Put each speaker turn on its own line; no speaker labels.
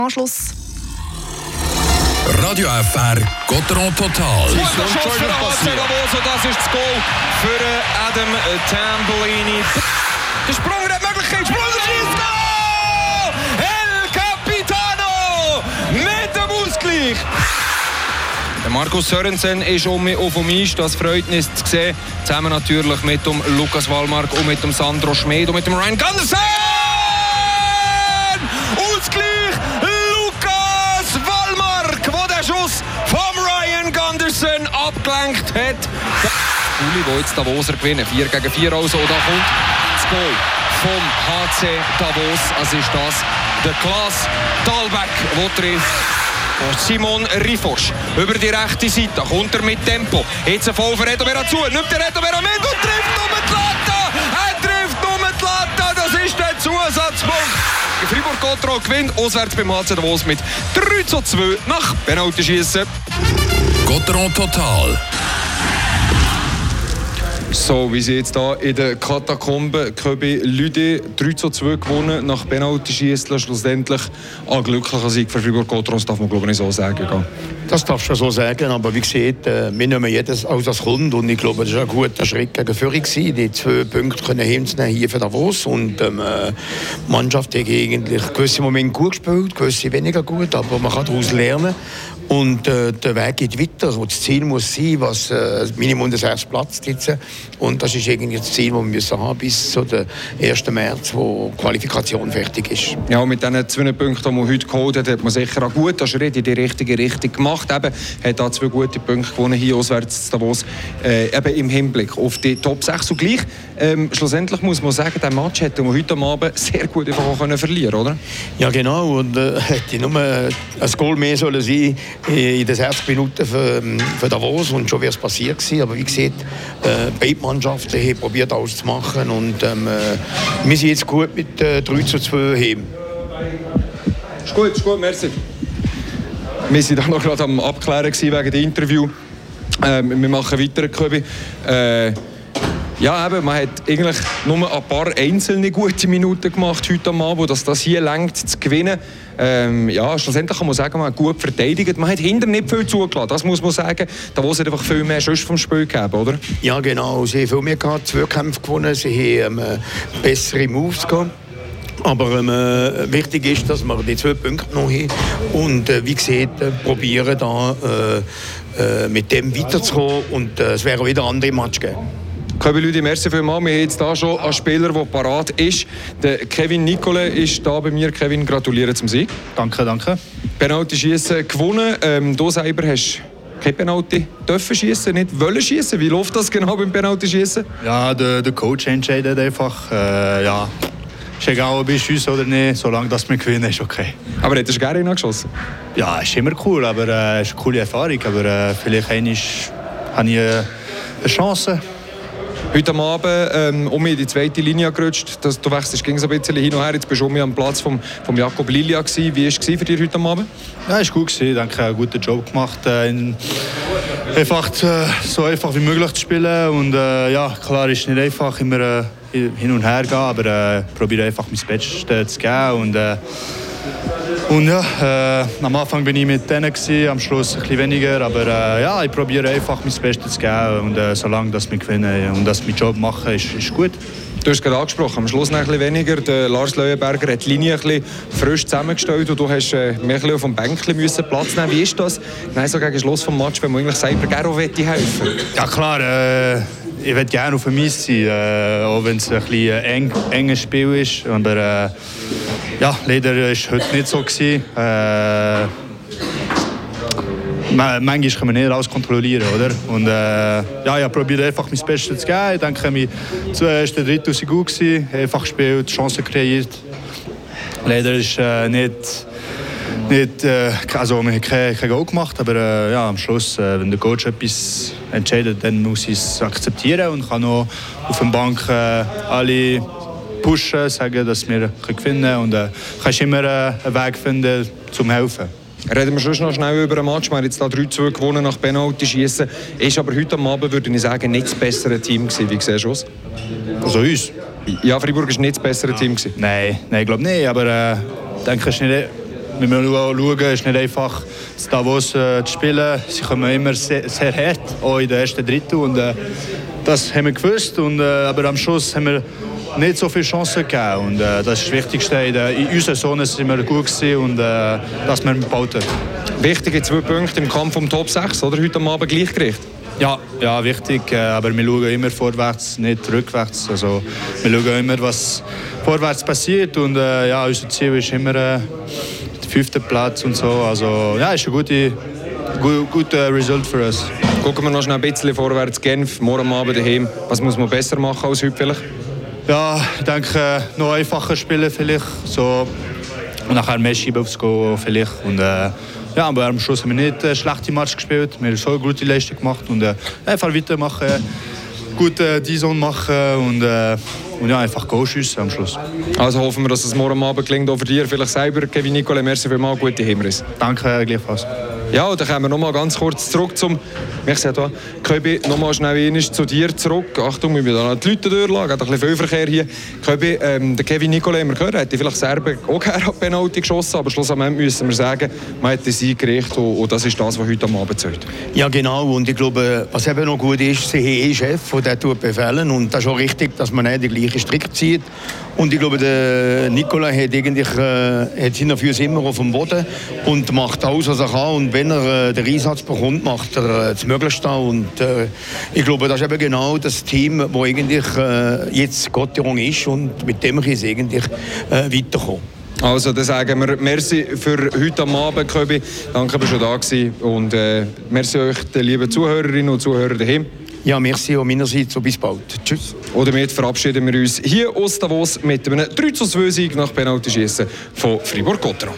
Anschluss.
Radio FR Gotteron Total.
Guter Schuss für HC Davos und das ist das Goal für Adam Tambellini. Der Sprung, der Möglichkeit, Sprung, schießt Goal! El Capitano mit dem Ausgleich. Der Markus Sörensen ist auf dem Eis, das freut uns zu sehen. Zusammen natürlich mit dem Lukas Wallmark und mit dem Sandro Schmid und mit dem Ryan Gunderson! Ausgleich! Lukas Wallmark, der den Schuss vom Ryan Gunderson abgelenkt hat. Uli, der jetzt Davoser gewinnen. 4-4 also. Und da kommt das Goal vom HC Davos. Also ist das der Klaas Dahlbeck, der trifft. Simon Rifosch über die rechte Seite, kommt er mit Tempo. Jetzt ein Fall für Reto Vera zu, nimmt der Reto Vera mit und trifft nur die Latte. Er trifft nur die Latte, das ist der Zusatzpunkt. Fribourg-Gotteron gewinnt auswärts beim HC Davos mit 3-2 nach Penaltyschiessen.
Gotteron Total.
So, wie sie jetzt hier in der Katakombe Köbi Lüde 3-2 gewonnen, nach Penaltyschiessen schlussendlich ein glücklicher Sieg für Fribourg-Gotteron, das darf man glaube ich so sagen.
Das darfst du so sagen, aber wie gesagt, wir nehmen jedes aus, das kommt und ich glaube, das war ein guter Schritt gegen Führung. Die 2 Punkte können hinzunehmen hier für Davos und die Mannschaft hat eigentlich gewisse Momente gut gespielt, gewisse weniger gut, aber man kann daraus lernen. Und der Weg geht weiter. Und das Ziel muss sein, was Minimum des ersten Platz jetzt. Und das ist irgendwie das Ziel, das wir müssen haben bis zu den 1. März, wo die Qualifikation fertig ist.
Ja, mit diesen 2 Punkten, die man heute geholt hat, hat man sicher auch gut einen Schritt in die richtige Richtung gemacht. Eben, hat da 2 gute Punkte gewonnen, hier auswärts zu Davos, eben im Hinblick auf die Top 6. Und gleich, schlussendlich muss man sagen, der Match hätte man heute Abend sehr gut einfach verlieren können, oder? Ja,
genau. Und hätte nur ein Goal mehr sollen sein in den 60 Minuten für Davos und schon wäre es passiert gewesen. Aber wie gesagt, beide Mannschaften haben probiert alles zu machen und wir sind jetzt gut mit 3-2 heben.
Ist gut, merci. Wir waren noch gerade am Abklären wegen dem Interview. Wir machen weiter, Köbi. Ja, eben, man hat eigentlich nur ein paar einzelne gute Minuten gemacht heute am Abend, dass das hier reicht, zu gewinnen. Ja, schlussendlich kann man sagen, man hat gut verteidigt. Man hat hinter nicht viel zugelassen, das muss man sagen. Da muss es einfach viel mehr Schuss vom Spiel gegeben, oder?
Ja, genau. Sie haben viel mehr gehabt, 2 Kämpfe gewonnen, sie haben bessere Moves gehabt. Aber wichtig ist, dass wir die 2 Punkte noch haben und wie gesagt, probieren da mit dem weiterzukommen und es wäre wieder andere Match geben.
Köbi Lüdi, merci vielmals. Wir haben jetzt hier schon einen Spieler, der parat ist. Der Kevin Nicole ist da bei mir. Kevin, gratuliere zum Sieg.
Danke.
Penalty-Schiessen gewonnen. Du selber hast kein Penalty dürfen schiessen, nicht wollen schiessen. Wie läuft das genau beim Penalty-Schiessen?
Ja, der Coach entscheidet einfach. Ja. Ist egal, ob ich schiesse oder nicht, solange das wir gewinnen, ist okay.
Aber hättest du gerne hingeschossen?
Ja, ist immer cool, aber es ist eine coole Erfahrung. Aber vielleicht habe ich eine Chance.
Heute Abend um in die zweite Linie gerutscht. Du wechselst ging so ein bisschen hin und her. Jetzt bist du am Platz vom Jakob Lilia gewesen. Wie war es für dich heute Abend?
Ja, es war gut. Ich denke, einen guten Job gemacht. Einfach so einfach wie möglich zu spielen. Und ja, klar ist nicht einfach immer hin und her gehen, aber probiere einfach mein Bestes zu geben. Und ja, am Anfang bin ich mit denen gewesen, am Schluss ein bisschen weniger, aber ja, ich probiere einfach mein Bestes zu geben und solange dass wir gewinnen und dass wir Job machen, ist gut.
Du hast es gerade angesprochen, am Schluss noch ein bisschen weniger. Der Lars Leuenberger hat die Linie ein bisschen frisch zusammengestellt und du hast mehr ein bisschen auf dem Bänkchen müssen Platz nehmen. Wie ist das? Nein, so gegen Schluss des Matches, wenn man eigentlich selber gerne auch helfen will?
Ja klar, ich würde gerne auf dem Eis sein, auch wenn es ein bisschen enges Spiel ist. Aber ja, leider war es heute nicht so gewesen. Manchmal kann man nicht alles kontrollieren, oder? Und ja, ich probiere einfach mein Bestes zu geben. Ich denke, zuerst der Dritte war gut gewesen, einfach gespielt, Chancen kreiert. Leider ist also wir haben kein Goal gemacht, aber ja, am Schluss, wenn der Coach etwas entscheidet, dann muss ich es akzeptieren und kann noch auf der Bank alle pushen, sagen, dass wir gewinnen können und kannst immer einen Weg finden, zum helfen.
Reden wir schon noch schnell über den Match. Wir haben jetzt 3-2 gewonnen nach Penalty-Schiessen. Ist aber heute am Abend, würde ich sagen, nicht das bessere Team gewesen. Wie siehst du es?
Also uns?
Ja, Freiburg war nicht das bessere Team gewesen.
Nein, ich glaube nicht. Aber ich denke, es ist wir müssen schauen, es ist nicht einfach, in Davos zu spielen. Sie kommen immer sehr, sehr hart, auch in der ersten Drittel. Und das haben wir gewusst. Aber am Schluss haben wir nicht so viele Chancen gegeben. Und das ist das Wichtigste. In unserer Zone sind wir gut gewesen und dass wir behalten.
Wichtige 2 Punkte im Kampf um Top 6, oder? Heute am Abend gleichgerichtet.
Ja, wichtig. Aber wir schauen immer vorwärts, nicht rückwärts. Also, wir schauen immer, was vorwärts passiert. Und unser Ziel ist immer der 5. Platz und so. Also, ja, ist ein guter Result für uns.
Gucken wir noch schnell ein bisschen vorwärts. Genf, morgen Abend daheim. Was muss man besser machen als heute vielleicht?
Ja, ich denke, noch einfacher spielen vielleicht. So, und nachher mehr schieben aufs Goal vielleicht. Und, aber am Schluss haben wir nicht eine schlechte Match gespielt. Wir haben so eine gute Leistung gemacht. Und einfach weitermachen, gute Saison machen und einfach Goal schiessen am Schluss.
Also hoffen wir, dass es morgen Abend gelingt. Auch für dich vielleicht selber, Kevin Nicolai. Merci vielmals, gute Hinweise.
Danke, gleichfalls.
Ja, und dann kommen wir noch mal ganz kurz zurück zum... Merci à toi. Köbi, noch mal schnell einmal zu dir zurück. Achtung, wir müssen da noch die Leute durchlassen. Es hat ein bisschen viel Verkehr hier. Köbi, der Kevin Nicolai, wir gehört, hätte vielleicht Serben auch gerne an Penalty geschossen, aber schlussendlich müssen wir sagen, man hat den Sieg gerichtet und das ist das, was heute am Abend zählt.
Ja, genau. Und ich glaube, was eben noch gut ist, sie haben einen Chef, der befehlen. Und das ist auch richtig, dass man nicht den gleichen Strick zieht. Und ich glaube, der Nicolai hat eigentlich hat seine Füße immer auf dem Boden und macht alles, was er kann. Und wenn er den Einsatz bekommt, macht er das Möglichste. Und ich glaube, das ist eben genau das Team, das eigentlich jetzt Gotterung ist. Und mit dem kann es eigentlich weiterkommen.
Also, dann sagen wir merci für heute am Abend, Köbi. Danke, dass du da warst. Und merci euch, den lieben Zuhörerinnen und Zuhörern daheim.
Ja, merci auch meinerseits und bis bald. Tschüss.
Und damit verabschieden wir uns hier aus Davos mit einem 3:2 Sieg nach Penaltyschiessen von Fribourg-Gotteron.